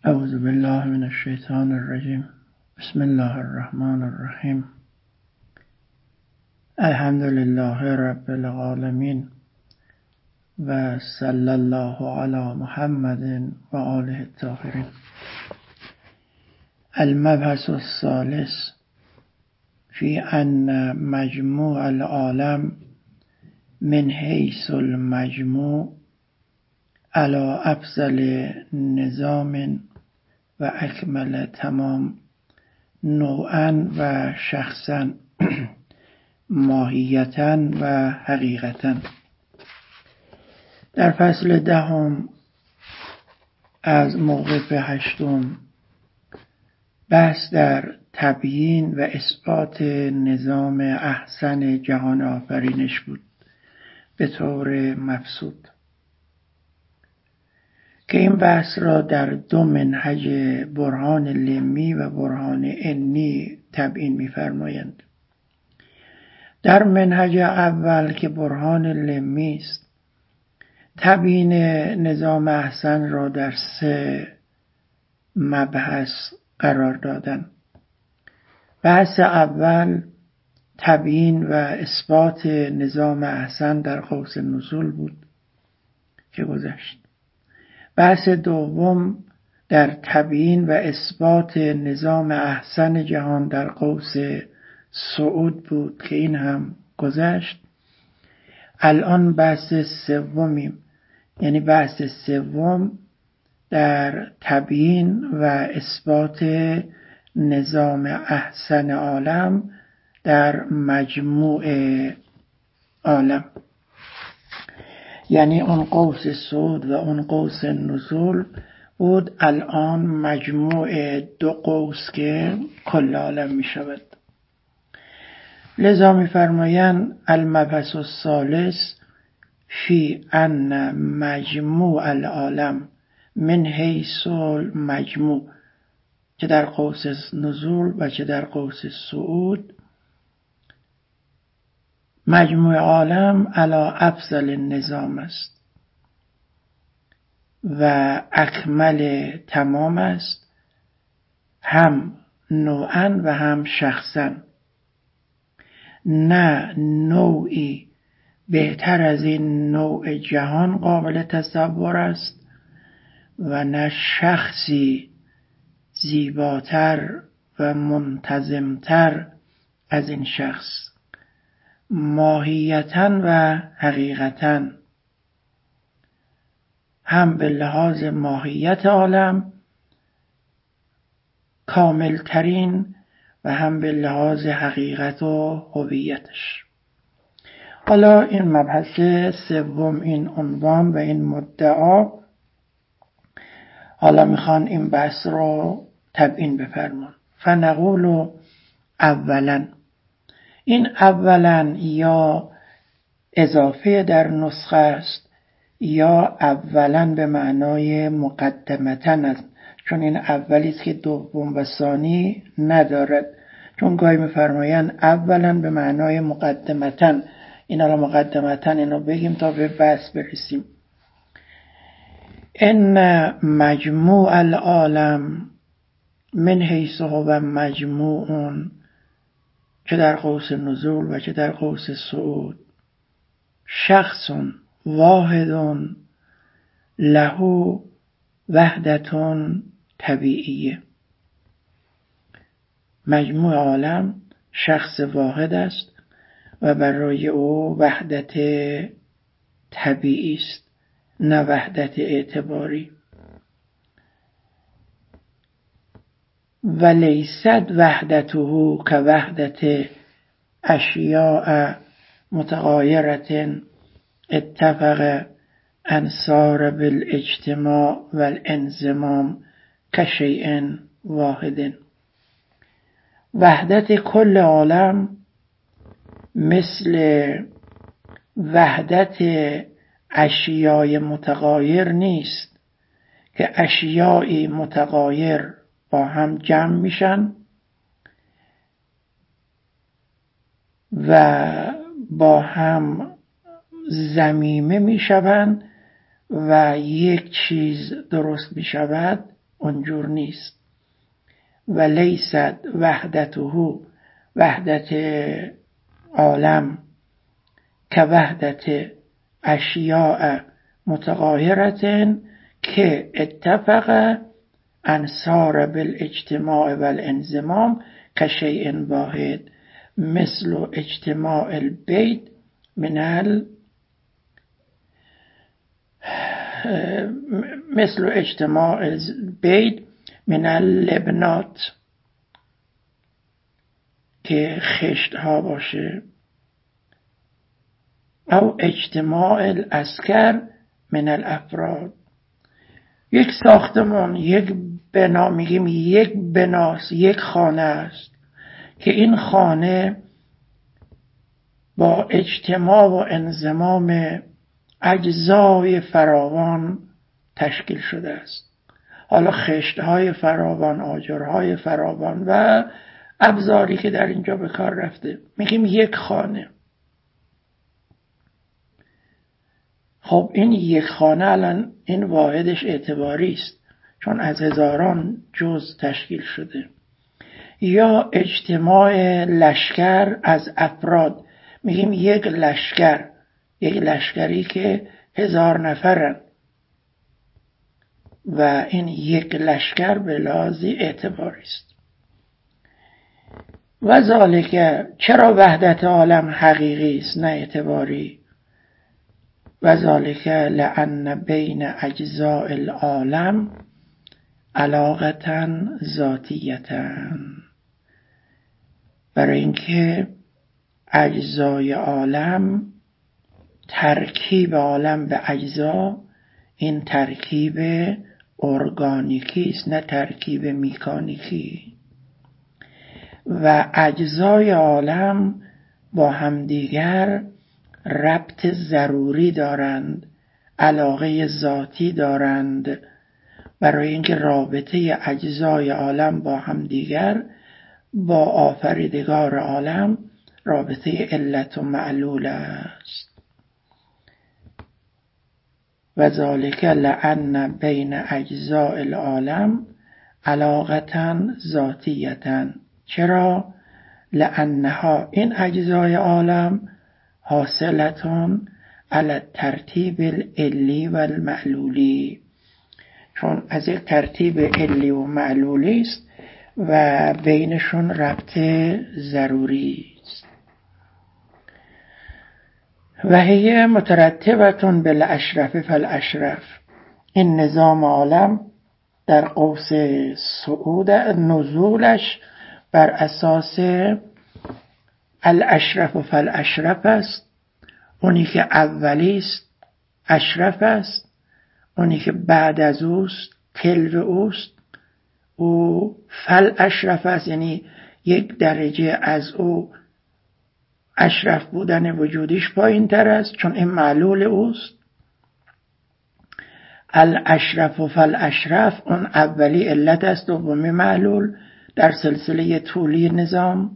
اعوذ بالله من الشیطان الرجیم. بسم الله الرحمن الرحیم. الحمد لله رب العالمین و صلی الله علی محمد و آله الطاهرین. المبحث الثالث فی ان مجموع العالم من حیث المجموع علی افضل نظام و اکمل تمام نوعا و شخصا ماهیتا و حقیقتا. در فصل دهم از موقف هشتم بحث در تبیین و اثبات نظام احسن جهان آفرینش بود به طور مبسوط، که این بحث را در دو منهج برهان لمی و برهان عنی تبیین می‌فرمایند. در منهج اول که برهان لمی است، تبیین نظام احسن را در 3 مبحث قرار دادن. بحث اول تبیین و اثبات نظام احسن در قوس نزول بود که گذشت. بحث دوم در تبیین و اثبات نظام احسن جهان در قوس صعود بود که این هم گذشت. الان بحث سومیم، یعنی بحث سوم در تبیین و اثبات نظام احسن عالم در مجموع عالم، یعنی اون قوس صعود و اون قوس نزول بود. الان مجموع 2 قوس که کل عالم می شود. لذا می فرمایند المبحث الثالث فی ان مجموع العالم من حیث المجموع، که در قوس نزول و چه در قوس صعود، مجموع عالم علی افضل نظام است و اکمل تمام است، هم نوعا و هم شخصا. نه نوعی بهتر از این نوع جهان قابل تصور است و نه شخصی زیباتر و منتظمتر از این شخص، ماهیتا و حقیقتا، هم به لحاظ ماهیت عالم کاملترین و هم به لحاظ حقیقت و هویتش. حالا این مبحث سوم، این عنوان و این مدعا، حالا میخوان این بحث رو تبیین بفرمان. فنقول اولا، این اولا یا اضافه در نسخه است یا اولا به معنای مقدمتا است، چون این اولی است که دوم و ثانی ندارد. چون گاهی میفرمایند اولا به معنای مقدمتا، این را مقدمتا اینو بگیم تا به بحث برسیم. ان مجموع العالم من حیث هو مجموع، چه در قوس نزول و چه در قوس صعود، شخص واحد له وحدت طبیعیه. مجموع عالم شخص واحد است و برای او وحدت طبیعی است، نه وحدت اعتباری. و لیست وحدته که وحدت اشیاء متغایرة اتفق انصار بالاجتماع والانضمام كشیء واحد. وحدت کل عالم مثل وحدت اشیاء متغایر نیست که اشیاء متغایر با هم جمع میشن و با هم ضمیمه میشوند و یک چیز درست میشود اونجور نیست. و لیست وحدته، وحدت عالم که وحدت اشیاء متغایرة که اتفق انصار بالاجتماع والانضمام كشيء واحد مثل اجتماع البيت من اللبنات که خشت ها باشه، او اجتماع العسكر من الافراد. یک ساختمان، یک بنا، میگیم یک بناست، یک خانه است که این خانه با اجتماع و انضمام اجزای فراوان تشکیل شده است. حالا خشت‌های فراوان، آجرهای فراوان و ابزاری که در اینجا به کار رفته، میگیم یک خانه. خب این یک خانه الان این واحدش اعتباری است چون از هزاران جزء تشکیل شده. یا اجتماع لشکر از افراد، میگیم یک لشکر، یک لشکری که 1000 نفرن و این یک لشکر به لحاظ اعتباری است. و ذالک، چرا وحدت عالم حقیقی است نه اعتباری؟ و ذالک لأن بین اجزاء العالم علاقة ذاتیة، برای اینکه اجزای عالم، ترکیب عالم به اجزا، این ترکیب ارگانیکی است نه ترکیب میکانیکی. و اجزای عالم با همدیگر ربط ضروری دارند، علاقه ذاتی دارند، برای اینکه رابطه اجزای عالم با همدیگر با آفریدگار عالم رابطه علت و معلول است. و ذالک لأن بین اجزاء العالم علاقة ذاتیة. چرا؟ لأنها، این اجزای عالم، حاصلتون علی الترتیب العلی و المعلولی، چون از یک ترتیب علی و معلولی است و بینشون ربط ضروری است. و هی مترتبتون بالاشرف فالاشرف، این نظام عالم در قوس صعود نزولش بر اساس الاشرف فالاشرف است. اونی که اولی است اشرف است، اونی که بعد از اوست تلو اوست، او فالاشرف است، یعنی یک درجه از او اشرف بودن وجودیش پایین تر است چون این معلول اوست. الاشرف و فالاشرف، اون اولی علت است، دومی معلول در سلسله طولی نظام.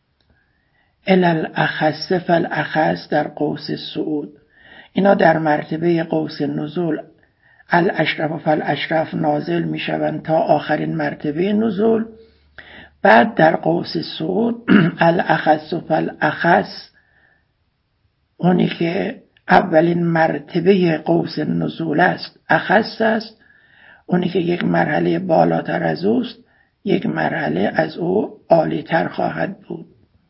الاخص فالاخص در قوس صعود، اینا در مرتبه قوس نزول الاشرف و فالاشرف نازل می شوند تا آخرین مرتبه نزول. بعد در قوس صعود الاخص و فالاخص، اونی که اولین مرتبه قوس نزول است اخص است، اونی که یک مرحله بالاتر از اوست یک مرحله از او عالیتر خواهد بود.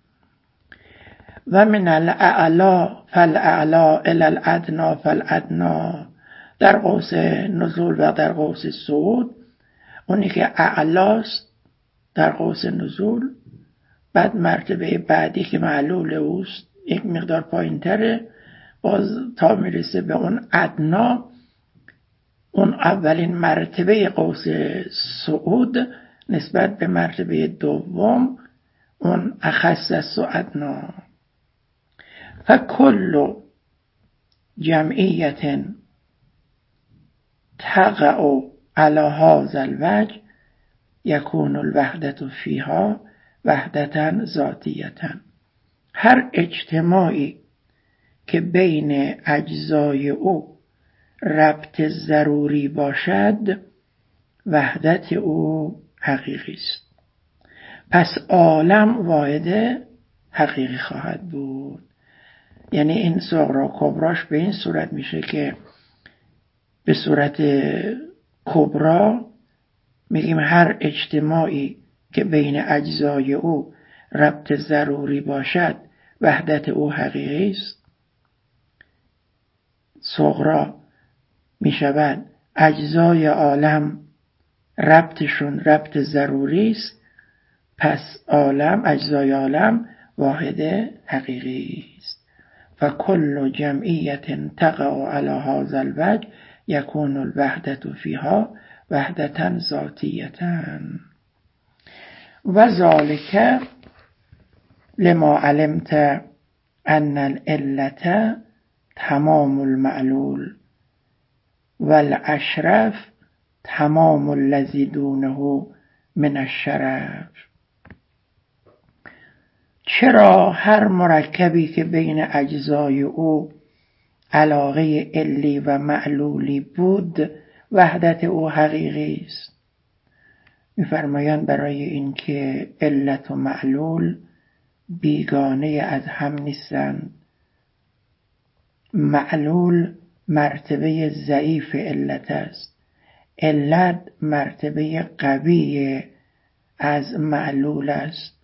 و من الاعلا فالاعلا الی الادنا فالادنا، در قوس نزول و در قوس صعود اونی که اعلاست در قوس نزول، بعد مرتبه بعدی که معلول اوست یک مقدار پایین تره، باز تا میرسه به اون ادنا، اون اولین مرتبه قوس صعود نسبت به مرتبه دوم اون اخص است و ادنا. فکل جمعیت تقع علی هذا الوجه یکون الوحدة فیها وحدة ذاتیة. هر اجتماعی که بین اجزای او ربط ضروری باشد وحدت او حقیقی است. پس عالم واحد حقیقی خواهد بود. یعنی این صغرا کبراش به این صورت میشه که به صورت کبرا میگیم هر اجتماعی که بین اجزای او ربط ضروری باشد وحدت او حقیقی است. صغرا میشود اجزای عالم ربطشون ربط ضروری است، پس عالم اجزای عالم واحد حقیقی است. فکل جمعیت تقع علی هذا الوجه یکون الوحدة فیها وحدة ذاتیة و ذلك لما علمت ان العلة تمام المعلول والاشرف تمام الذی دونه من الشرف. چرا هر مرکبی که بین اجزای او علاقه علی و معلولی بود وحدت او حقیقی است؟ می‌فرمایند برای اینکه علت و معلول بیگانه از هم نیستند. معلول مرتبه ضعیف علت است، علت مرتبه قوی از معلول است.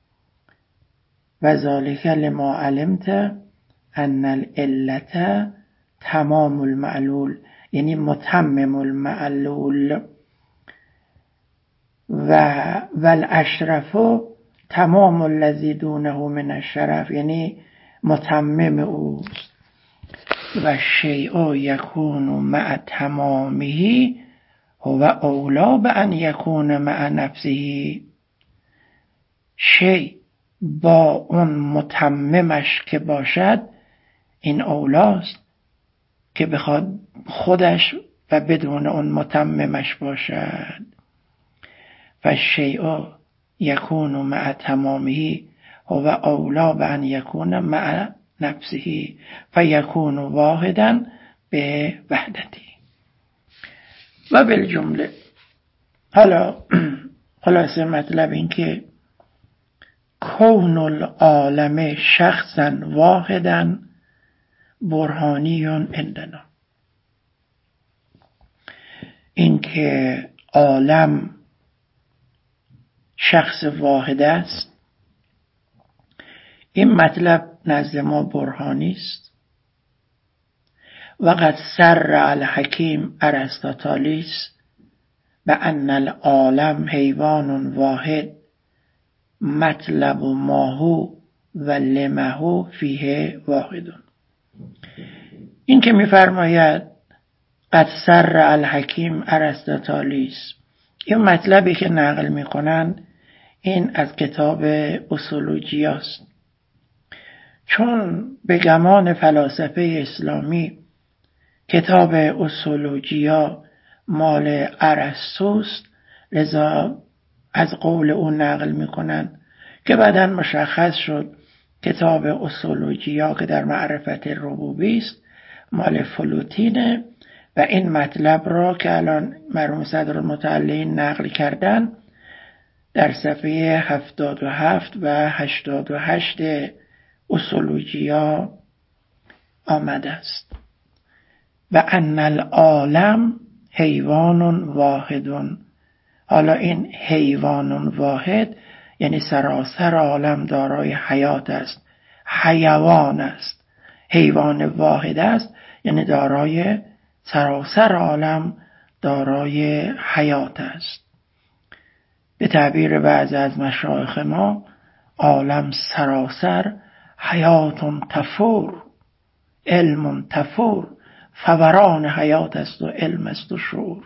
و ذالک لما علمت ان العلة تمام المعلول، یعنی متمم المعلول، و الاشرف تمام الذی دونه من الشرف، یعنی متمم اوست. و شیء یکون مع تمامه هو اولی بان یکون مع نفسه. شیء با اون متممش که باشد این اولاست که بخواد خودش و بدون اون متممش باشد. فالشیء یکون مع تمامه هو اولی بان یکون مع نفسه فیکون واحدا به وحدتی. و بالجمله حالا خلاصه مطلب این که کون العالم شخصا واحدا برهانی عندنا، این که عالم شخص واحد است این مطلب نزد ما برهانی است. و قد سر الحکیم ارسطاطالیس بأن العالم حیوان واحد مطلب ماهو و لمهو فیه واحد. این که می‌فرماید قد سر الحکیم ارسطاطالیس، این مطلبی که نقل می‌کنند این از کتاب اصولوجیا است. چون به گمان فلاسفه اسلامی کتاب اصولوجیا مال ارسطوست، لذا از قول او نقل میکنند که بعداً مشخص شد کتاب اصولوجیا که در معرفت ربوبی است مال فلوتینه و این مطلب را که الان مرحوم صدرالمتعلین نقل کردن در صفحه 77 و 88 اصولوجیا آمده است. و ان العالم حیوان واحد. حالا این حیوان واحد یعنی سراسر عالم دارای حیات است، حیوان است. حیوان واحد است یعنی دارای سراسر عالم دارای حیات است. به تعبیر بعضی از مشایخ ما عالم سراسر حیات تفور، علم تفور، فوران حیات است و علم است و شعور.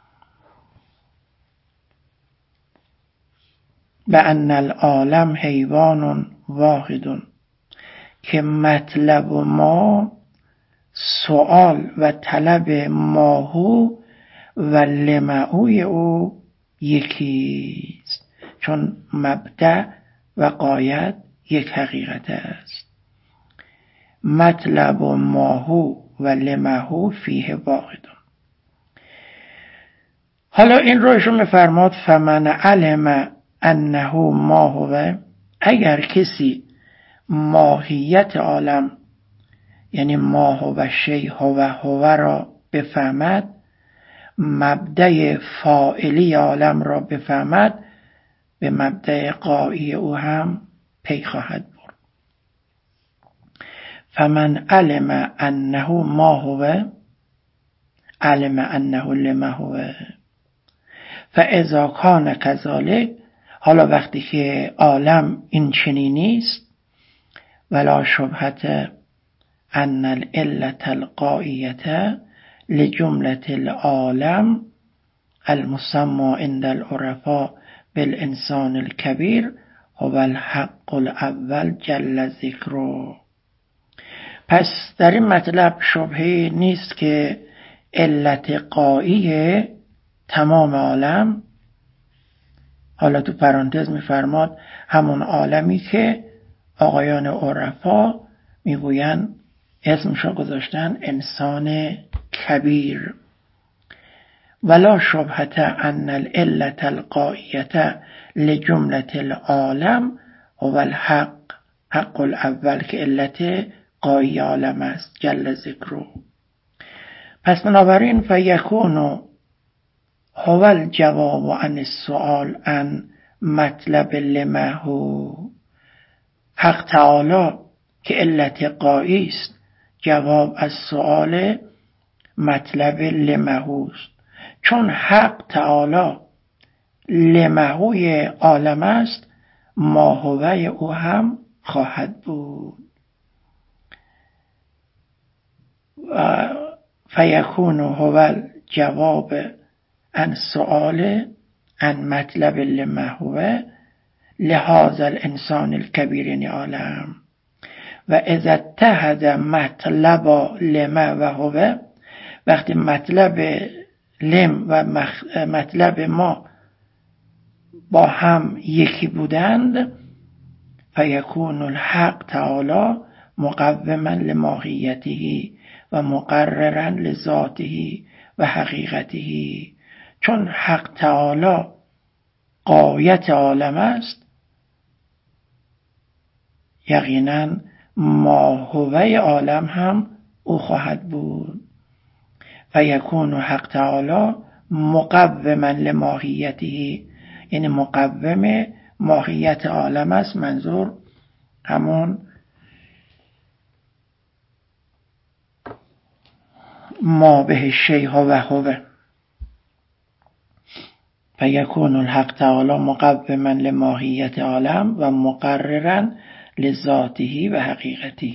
بأن العالم حیوان واحد، که مطلب ما سؤال و طلب ماهو و لمعوی او یکیست، چون مبدأ و غایت یک حقیقت است. مطلب ماهو و لمهو فیه واحد. حالا این رو ایشون میفرماد فمن علم انه ما هو، اگر کسی ماهیت عالم یعنی ما هو شیء هو را بفهمد، مبدأ فاعلی عالم را بفهمد، به مبدأ غایی او هم پی خواهد برد. فمن علم انه ما هو علم انه لما هو فاذا کان کذالک. حالا وقتی که عالم این چنینی است، ولا شبهة ان العلة الغائیة لجملة العالم المسمى عند العرفاء بالانسان الكبیر هو الحق الاول جل ذکره. پس در این مطلب شبهه نیست که علت غایی تمام عالم، حالا تو پرانتز میفرماد همون عالمی که آقایان عرفا میگوین اسمشو گذاشتن انسان کبیر. ولا شبهة ان العلة الغائیة لجملة العالم هو الحق حق الاول که علت غایی عالم است جل ذکره. پس بنابراین فیکون هو الجواب عن السؤال عن مطلب لما هو. حق تعالی که علت غایی است جواب از سؤال مطلب لما هوست، چون حق تعالی لمهوی عالم است، ماهوی او هم خواهد بود. فیکون هو الجواب عن سؤال عن مطلب لما هو لهذا الانسان الكبیر یعنی عالم. و اذا اتحد مطلب لما و هو، وقتی مطلب لم و مطلب ما با هم یکی بودند، فیکون الحق تعالی مقوما لماهیته و مقررا لذاته و حقیقته. چون حق تعالی غایت عالم است، یقینا ماهوی عالم هم او خواهد بود. فیکون حق تعالی مقوما لماهیته، یعنی مقوم ماهیت عالم است، منظور همون ما به شیء هو هو. فیکون الحق تعالی مقوما لماهیت عالم و مقررا لذاته و حقیقته.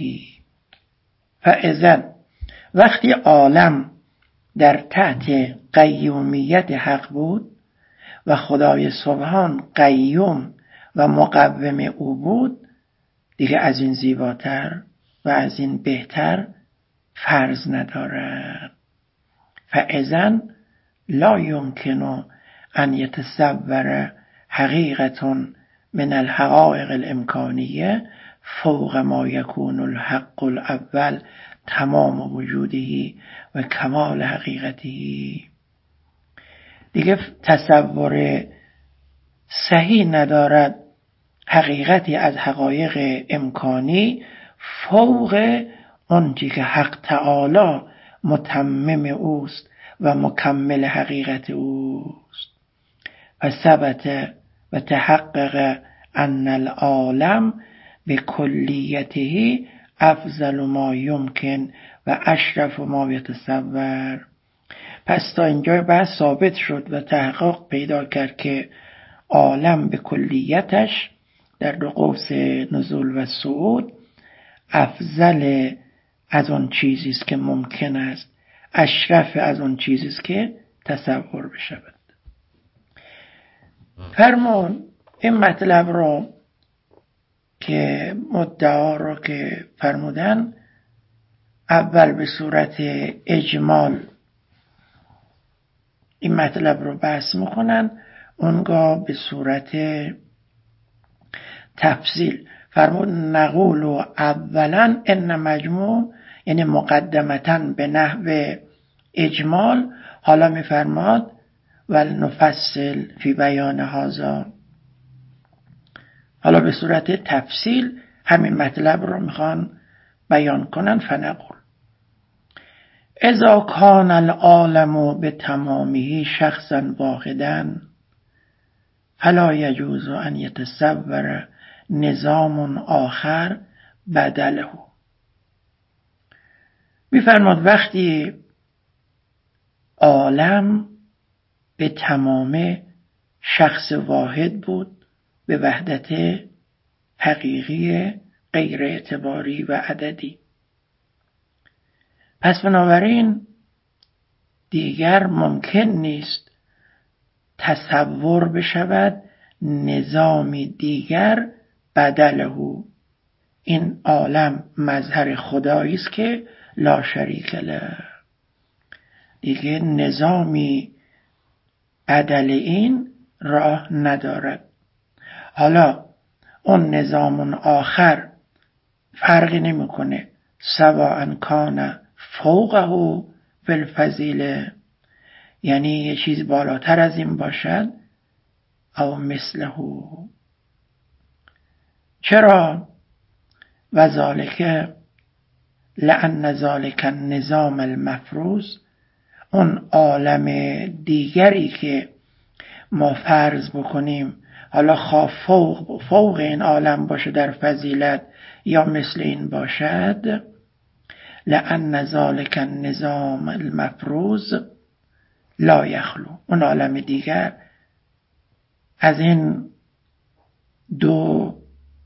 فاذا وقتی عالم در تحت قیومیت حق بود و خدای سبحان قیوم و مقوم او بود، دیگه از این زیباتر و از این بهتر فرض ندارد. فاذا لا يمكن ان يتصور حقیقة من الحقائق الامکانیه فوق ما يكون الحق الاول تمام وجوده و کمال حقیقته. دیگه تصور صحیح ندارد حقیقتی از حقایق امکانی فوق آنچه که حق تعالی متمم اوست و مکمل حقیقت اوست. و ثبت و تحقق ان العالم به کلیته افضل ما یمکن و اشرف ما یتصور. پس تا اینجا بحث ثابت شد و تحقق پیدا کرد که عالم به کلیتش در دو قوس نزول و صعود افضل از آن چیزی است که ممکن است، اشرف از آن چیزی است که تصور بشود. فرمون این مطلب رو که مدعا رو که فرمودن اول به صورت اجمال این مطلب رو بحث میکنن، اونگاه به صورت تفصیل فرمود نقول و اولا ان مجموع یعنی مقدمتا به نحو اجمال. حالا میفرماد ولنفصل فی بیان هذا. حالا به صورت تفصیل همین مطلب رو میخوان بیان کنن. فنقول اذا کان العالم به تمامی شخصا واحدا فلا یجوز ان یتصور نظام آخر بدله. میفرماد وقتی عالم به تمام شخص واحد بود، به وحدت حقیقی غیر اعتباری و عددی، پس بنابراین دیگر ممکن نیست تصور بشود نظامی دیگر بدله. این عالم مظهر خدایی است که لا شریک له، دیگه نظامی بدل این راه ندارد. حالا اون نظام آخر فرقی نمیکنه سواء کان فوقه فی الفضیله، یعنی یه چیز بالاتر از این باشد، او مثله. چرا؟ و ذالک لأن ذالک النظام المفروض، اون عالم دیگری که ما فرض بکنیم حالا خواه فوق این عالم باشه در فضیلت یا مثل این باشد، لأن ذالک النظام المفروض لا یخلو، اون عالم دیگر از این دو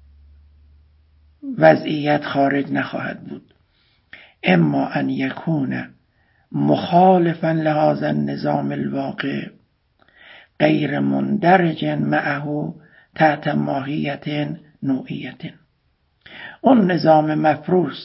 وضعیت خارج نخواهد بود. اما ان یکون مخالفا لهذا النظام الواقع غیر مندرج معه تحت ماهیت نوعیت، اون نظام مفروض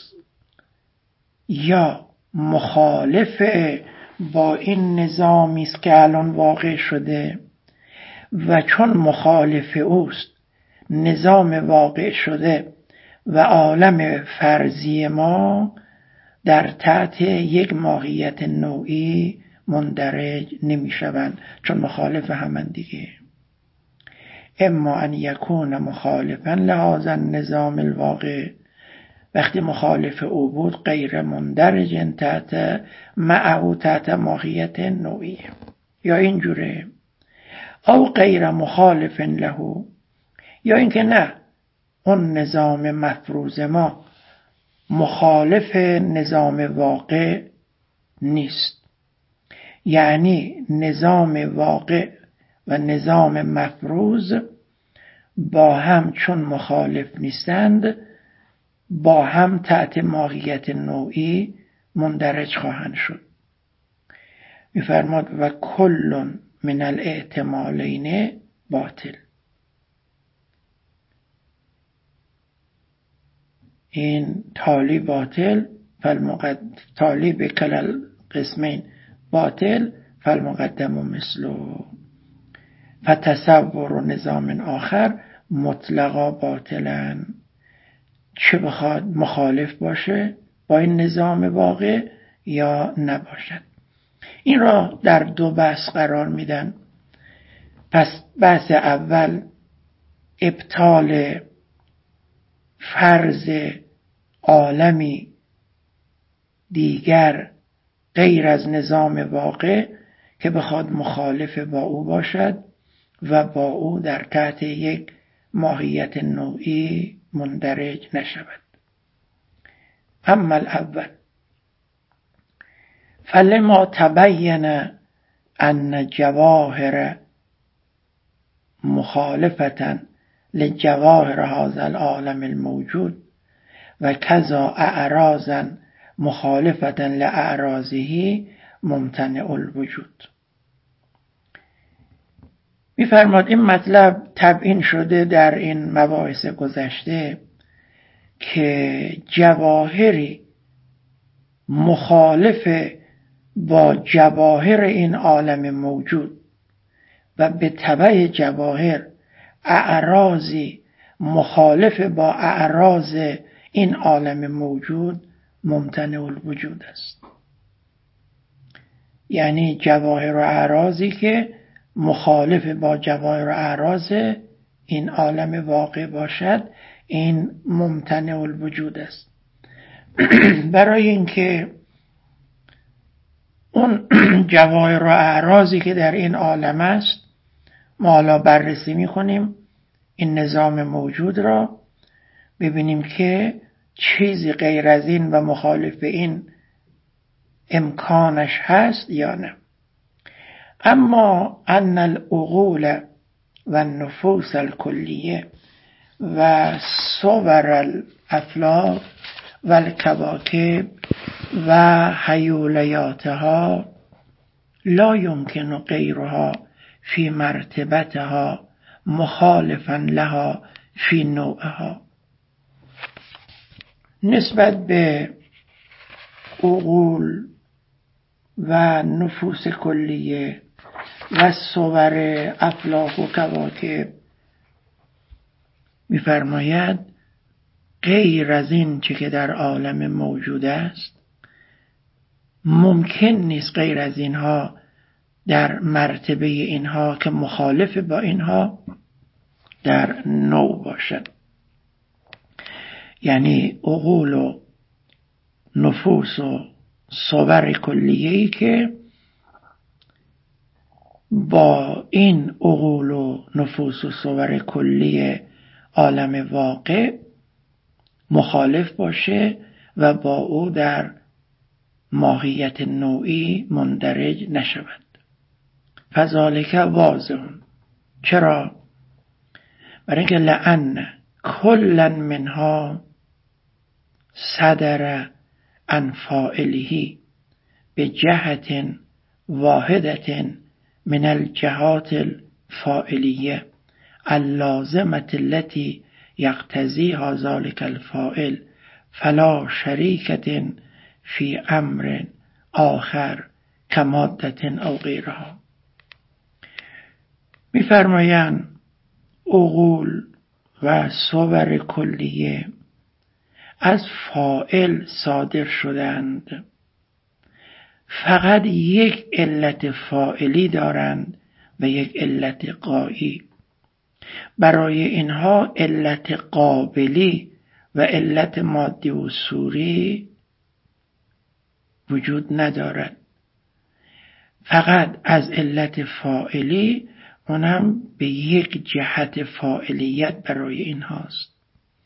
یا مخالف با این نظامی است که الان واقع شده و چون مخالف اوست نظام واقع شده و عالم فرضی ما در تحت یک ماهیت نوعی مندرج نمی شوند، چون مخالف همن دیگه. اما ان یکون مخالفا لهذا النظام الواقع، وقتی مخالف او بود غیر مندرج تحت معه تحت ماهیت نوعی، یا اینجوره او غیر مخالف له، یا اینکه نه اون نظام مفروض ما مخالف نظام واقع نیست، یعنی نظام واقع و نظام مفروض با هم چون مخالف نیستند با هم تحت ماهیت نوعی مندرج خواهند شد. میفرماد و کل من الاحتمالین باطل، این تالی باطل تالی به کل قسمین باطل فالمقدم مثله، فتصور نظام آخر مطلقا باطلن، چه بخواد مخالف باشه با این نظام واقع یا نباشد. این را در دو بحث قرار میدن. پس بحث اول ابطال فرض عالمی دیگر غیر از نظام واقع که بخواد مخالف با او باشد و با او در تحت یک ماهیت نوعی مندرج نشود. اما الاول فلما تبین ان جواهر مخالفة لجواهر هذا العالم الموجود و کذا اعراضا مخالفة لاعراضه ممتنع الوجود. می‌فرماد این مطلب تبیین شده در این مباحث گذشته که جواهری مخالف با جواهر این عالم موجود و به تبع جواهر اعراضی مخالف با اعراض این عالم موجود ممتنع الوجود است. یعنی جواهر و اعراضی که مخالف با جواهر و اعراض این عالم واقع باشد، این ممتنع الوجود است. برای اینکه اون جواهر و اعراضی که در این عالم است ما حالا بررسی می‌کنیم، این نظام موجود را ببینیم که چیزی غیر از این و مخالف این امکانش هست یا نه. اما ان العقول و النفوس الکلیه و صور الافلاک و الکواکب و حیولیاتها لا يمكن غیرها فی مرتبتها مخالفا لها فی نوعها. نسبت به عقول و نفوس کلیه و صور افلاک و کواکب می‌فرماید غیر از این چه که در عالم موجود است ممکن نیست غیر از اینها در مرتبه اینها که مخالف با اینها در نوع باشد. یعنی عقول و نفوس و صور کلیه‌ای که با این عقول و نفوس و صور کلی عالم واقع مخالف باشه و با او در ماهیت نوعی مندرج نشود. فذالک واضح. چرا؟ برای اینکه لأن کلا منها صدر عن فاعله بجهة واحدة من الجهات الفاعلیه اللازمة التي يقتضيها ذلك الفاعل فلا شریکة فی امر آخر کمادة او غیرها. می‌فرمایند عقول و صور کلیه از فاعل صادر شدند، فقط یک علت فاعلی دارند و یک علت غایی. برای اینها علت قابلی و علت مادی و صوری وجود ندارد، فقط از علت فاعلی، اونم به یک جهت فاعلیت برای اینهاست.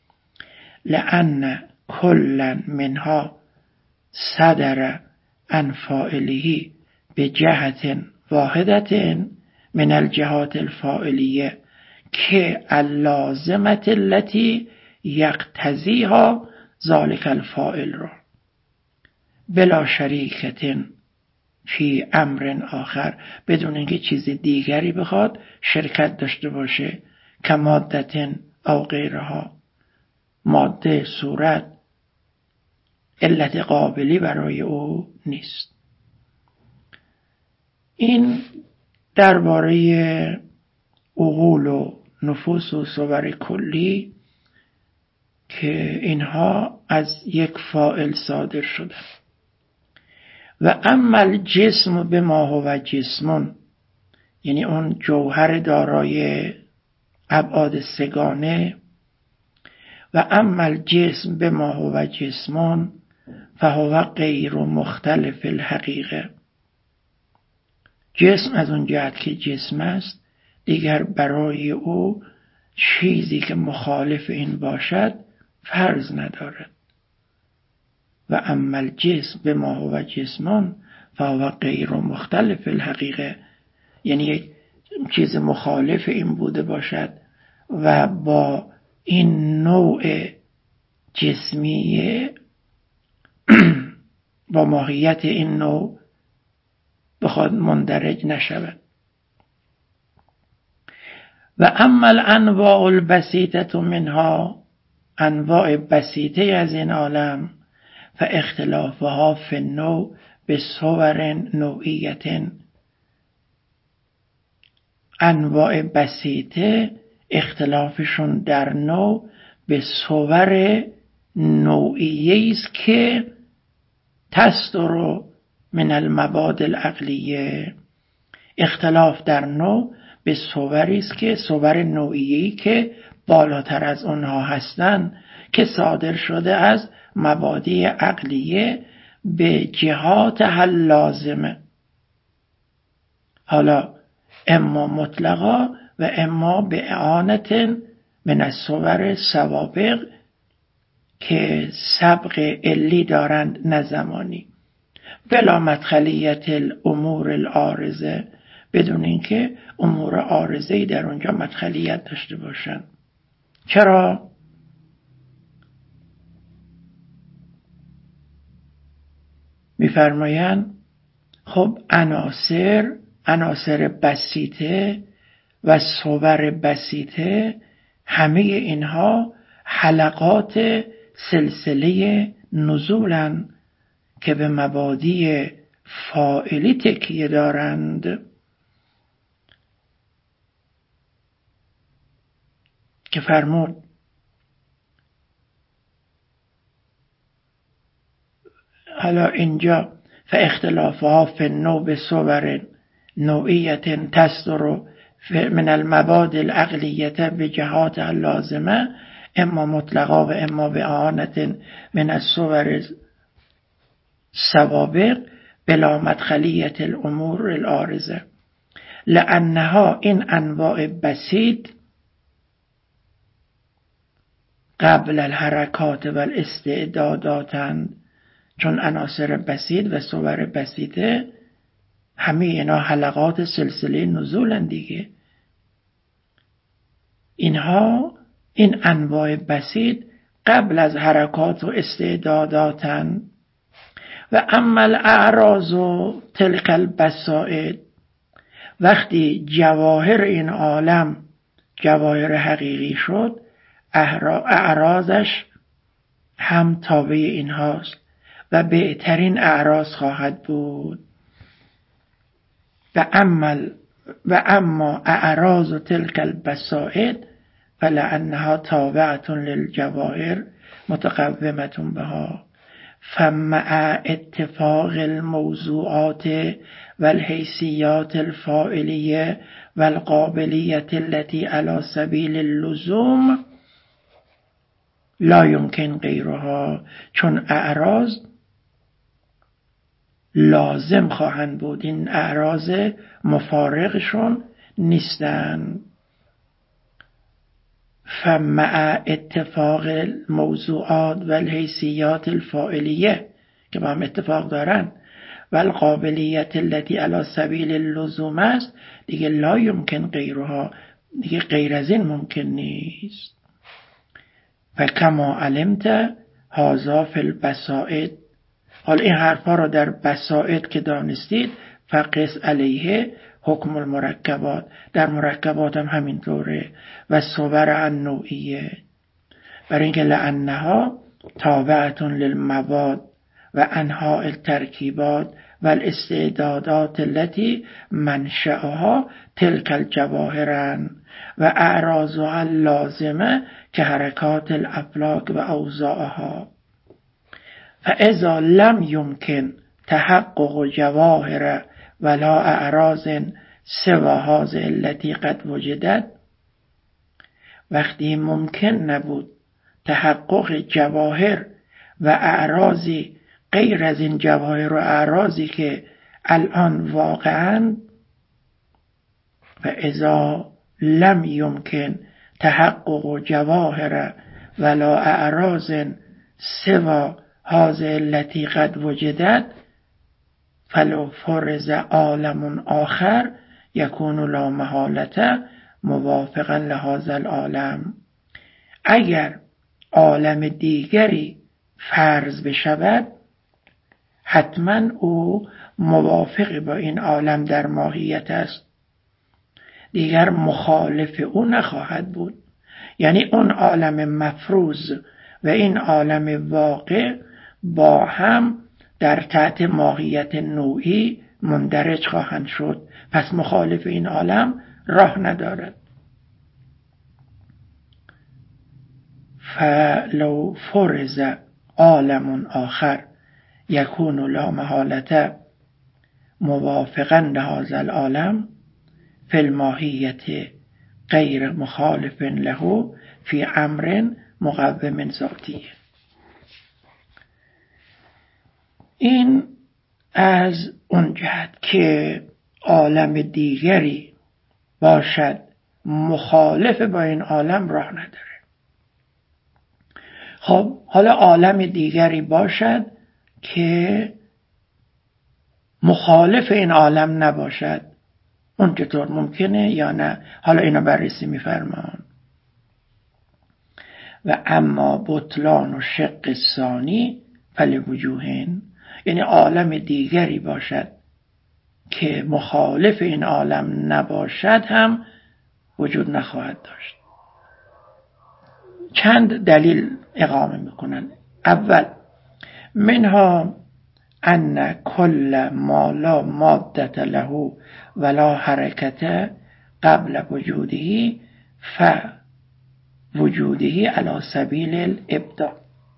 لأن کلا منها صدر عن فاعله بجهة واحدة من الجهات الفاعلیه که اللازمة التي یقتضیها ذلك الفاعل را بلا شریکة فی امر آخر، بدون اینکه چیز دیگری بخواد شرکت داشته باشه، کمادة او غیرها، ماده، صورت، علت قابلی برای او نیست. این درباره عقول و نفوس و صور کلی که اینها از یک فاعل صادر شده. و اما الجسم بما هو جسم، یعنی اون جوهر دارای ابعاد سگانه، و اما الجسم بما هو جسم فهو غیر مختلف الحقیقه. جسم از اون جهت که جسم است دیگر برای او چیزی که مخالف این باشد فرض ندارد. و اما الجسم بما هو جسم فهو غیر مختلف الحقیقه، یعنی یک چیز مخالف این بوده باشد و با این نوع جسمی با ماهیت این نوع بخواد مندرج نشود. و اما الانواع البسیطه منها، انواع بسیطه از این عالم، فاختلافها فی النوع بصور نوعیه، انواع بسیطه اختلافشون در نوع به صور نوعیه است که تصدر من المبادئ العقلیه، اختلاف در نوع به صوری است که صور نوعیه‌ای که بالاتر از آنها هستند که صادر شده از مبادی عقلیه به جهات حل لازمه، حالا اما مطلقا و اما به اعانت من الصور سوابق که سبق علی دارند نه زمانی، بلا مدخلیت الامور العارضه، بدون اینکه امور عارضه‌ای در اونجا مدخلیت داشته باشند. چرا؟ میفرمایند خب عناصر بسیطه و صور بسیطه همه اینها حلقات سلسله نزولن که به مبادی فاعلی تکیه دارند که فرمود حالا اینجا فاختلافها فی النوع بصور نوعیت تصدر من المباد العقلیه بجهات اللازمه اما مطلقا و اما به اعانت من الصور سوابق بلا مدخلیت الامور العارضه، لانها این انواع بسیط قبل الحرکات و الاستعداداتند، چون عناصر بسیط و صور بسیطه همه اینا حلقات سلسله نزولن دیگه. این انواع بسیط قبل از حرکات و استعداداتن. و اما الاعراض و تلک البسائط، وقتی جواهر این عالم جواهر حقیقی شد اعراضش هم تابع این هاست و بهترین اعراض خواهد بود. و اما اعراض تلک البسائط فلانها تابعة للجواهر متقومة بها، فمع اتفاق الموضوعات والحیثیات الفاعلیه والقابلیت التي على سبیل اللزوم لا يمكن غیرها، چون اعراض لازم خواهند بود، این اعراض مفارقشون نیستن. فمع اتفاق الموضوعات و الحیثیات الفاعلیه که با هم اتفاق دارن و القابلیت التي على سبیل اللزوم است، دیگه لا یمکن غیرها، دیگه غیر از این ممکن نیست. و کما علمت هذا فی البسائط، حال این حرفا رو در بسائط که دانستید فقس علیه حکم المرکبات، در مرکبات هم همینطوره و صور النوعیه، برای اینکه لانها تابعة للمواد و انواع الترکیبات و الاستعدادات التي منشأها تلك الجواهرن و اعراضها اللازمه که حرکات الافلاک و اوضاعها. فاذا لم يمكن تحقق جواهر ولا اعراض سوى هذه التي قد وجدت، وقتی ممکن نبود تحقق جواهر و اعراضی غیر از این جواهر و اعراضی که الان واقعاً، فاذا لم يمكن تحقق جواهر ولا اعراض سوى هذه التي قد وجدت فلو فرض عالم آخر یکون لا محالة موافقا لهذا العالم، اگر عالم دیگری فرض بشود حتما او موافق با این عالم در ماهیت است، دیگر مخالف او نخواهد بود. یعنی اون عالم مفروض و این عالم واقع با هم در تحت ماهیت نوعی مندرج خواهند شد، پس مخالف این عالم راه ندارد. فلو فرض عالم آخر یکون لا محالة موافقا لهذا العالم، فی الماهیت غیر مخالف له فی امر مقوم ذاتی. این از اون جهت که عالم دیگری باشد مخالف با این عالم راه نداره. خب حالا عالم دیگری باشد که مخالف این عالم نباشد، اون چطور ممکنه یا نه؟ حالا اینو بررسی می‌فرمان. و اما بطلان و شق ثانی فلوجوهن، یعنی عالم دیگری باشد که مخالف این عالم نباشد هم وجود نخواهد داشت. چند دلیل اقامه میکنن. اول، منها ان کل ما لا مادة له ولا حرکت قبل وجوده فوجوده علی سبیل الابداع.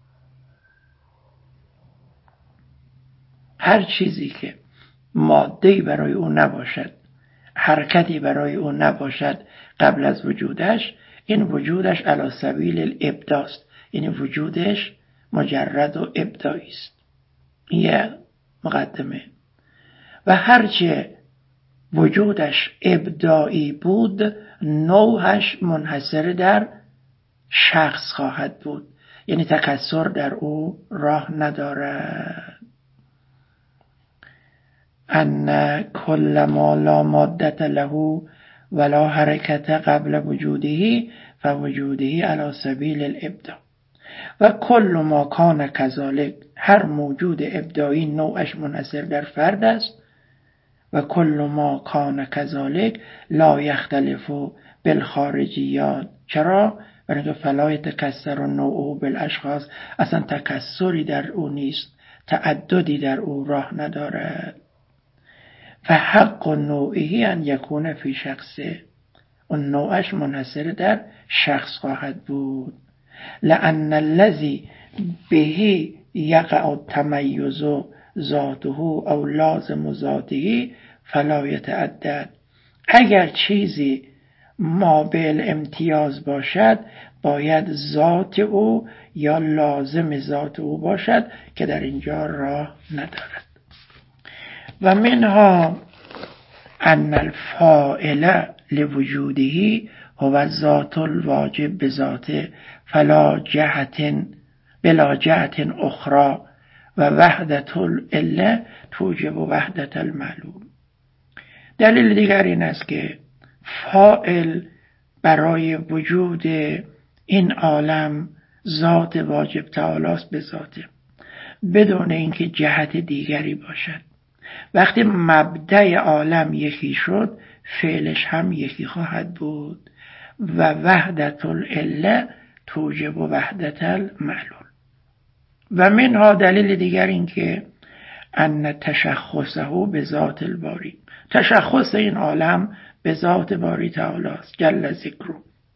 هر چیزی که ماده‌ای برای او نباشد، حرکتی برای او نباشد قبل از وجودش، این وجودش علی سبیل الابداع است، یعنی وجودش مجرد و ابداعی است. یه مقدمه. و هرچه وجودش ابداعی بود، نوعش منحصر در شخص خواهد بود، یعنی تکثر در او راه ندارد. ان کل ما لا مادة له ولا حرکت قبل وجوده فوجوده علی سبیل الابداع. و کل ما کان کذالک، هر موجود ابداعی نوعش منحصر در فرد است. و کل ما کان کذالک لا یختلف بالخارجیات. چرا؟ برای اینکه فلا یتکثر النوع بالاشخاص، اصلا تکثری در او نیست، تعددی در او راه ندارد. فحق نوعی ان یکون فی شخصه، اون نوعش منحصر در شخص خواهد بود. لأن الذی به یقع التمیز ذاته او لازم ذاته فلا یتعدد. اگر چیزی ما بالامتیاز باشد، باید ذات او یا لازم ذات او باشد که در اینجا راه ندارد. و منها ان الفاعل لوجوده هو ذات الواجب بذاته فلا جهت بلا جهت اخرى و وحدت العله توجب وحدت المعلوم. دلیل دیگر این است که فاعل برای وجود این عالم ذات واجب تعالی است به ذاته، بدون اینکه جهت دیگری باشد. وقتی مبدأ عالم یکی شد، فعلش هم یکی خواهد بود. و وحدت العله توجب وحدت المعلول. و منها دلیل دیگر این که ان تشخصه به ذات الباری، تشخص این عالم به ذات باری تعالی است جل ذکره،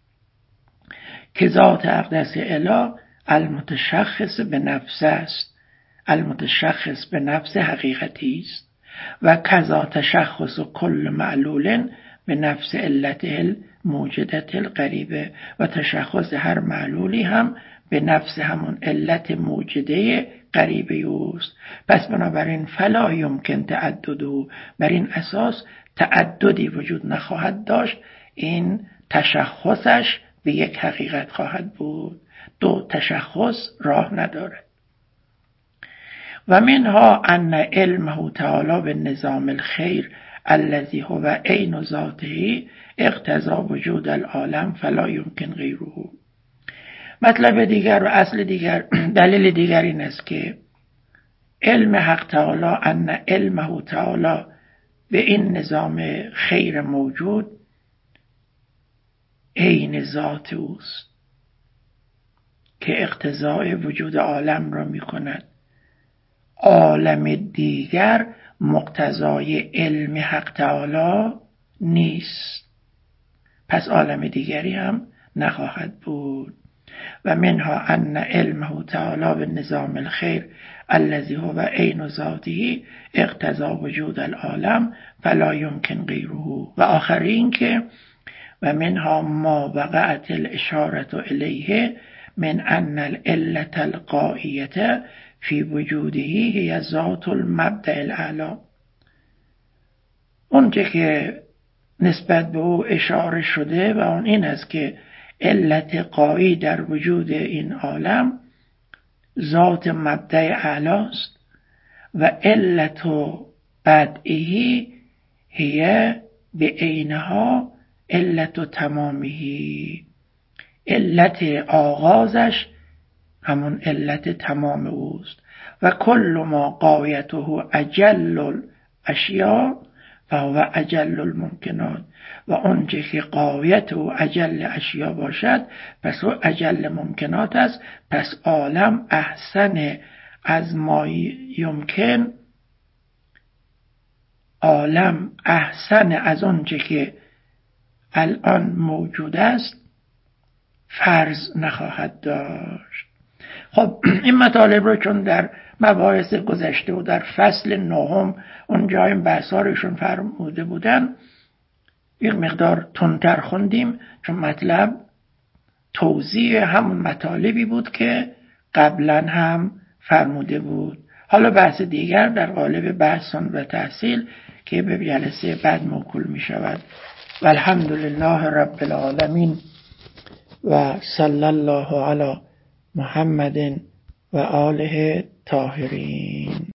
که ذات اقدس اله المتشخص به نفس است، المتشخص به نفس حقیقتی است. و کذا تشخص کل معلول به نفس علت الموجدت القریبه، و تشخص هر معلولی هم به نفس همون علت موجده قریبه اوست. پس بنابراین فلا یمکن تعدده، بر این اساس تعددی وجود نخواهد داشت، این تشخصش به یک حقیقت خواهد بود، دو تشخص راه ندارد. و منها ان علمه تعالی به نظام الخیر الذي هو عین ذاته اقتضى وجود العالم فلا یمکن غیره. مطلب دیگر و اصل دیگر، دلیل دیگر این است که علم حق تعالی، ان علمه تعالی به این نظام خیر موجود عین ذات اوست که اقتضای وجود عالم را می کند. عالم دیگر مقتضای علم حق تعالی نیست، پس عالم دیگری هم نخواهد بود. و منها ان علمه تعالی بالنظام الخیر الذي هو عین ذاته اقتضى وجود العالم فلا يمكن غیره. و آخرین که و منها ما وقعت الاشاره الیه من ان العلة القائیة فی وجوده هی ذات المبدأ الاعلی. اونچه که نسبت به او اشاره شده و اون این است که علت قایی در وجود این عالم ذات مبدأ اعلی است و علت بدعه هی بعینها علت تمامه، علت آغازش همون علت تمام اوست. و کل ما غایته اجل الاشیاء فهو اجل الممکنات. و آنچه که غایت و اجل اشیاء باشد پس او اجل ممکنات است. پس عالم احسن از ما یمکن، عالم احسن از آنچه که الان موجود است فرض نخواهد داشت. خب این مطالب رو چون در مباحث گذشته و در فصل نهم اونجا این بحثا روشون فرموده بودن یک مقدار تندتر خوندیم، چون مطلب توضیح همون مطالبی بود که قبلا هم فرموده بود. حالا بحث دیگر در قالب بحث و تحصیل که به جلسه بعد موکول می شود. و الحمدلله رب العالمین و صلی الله علی محمد و آله طاهرین.